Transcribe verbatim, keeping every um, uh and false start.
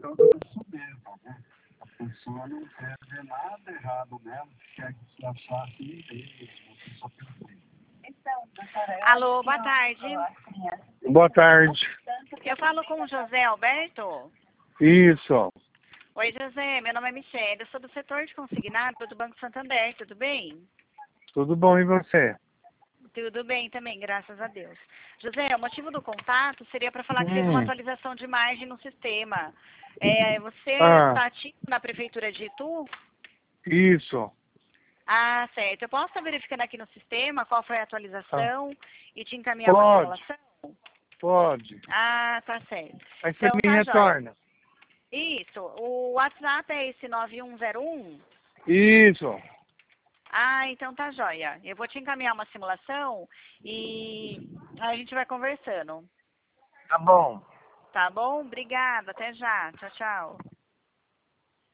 isso mesmo, né? A pessoa não quer ver nada errado nela, quer se achar assim mesmo, uma pessoa perfeita. Alô, boa tarde. Boa tarde. Eu falo com o José Alberto. Isso. Oi, José, meu nome é Michele, eu sou do setor de consignado do Banco Santander, tudo bem? Tudo bom, e você? Tudo bem também, graças a Deus. José, o motivo do contato seria para falar que fez Hum. uma atualização de margem no sistema. É, você Ah. está ativo na Prefeitura de Itu? Isso. Ah, certo. Eu posso estar verificando aqui no sistema qual foi a atualização e te encaminhar uma Pode. simulação? Pode. Ah, tá certo. Aí você Então me tá jóia. retorna. Isso. O WhatsApp é esse nove um zero um? Isso. Ah, então tá jóia. Eu vou te encaminhar uma simulação e a gente vai conversando. Tá bom. Tá bom? Obrigada. Até já. Tchau, tchau.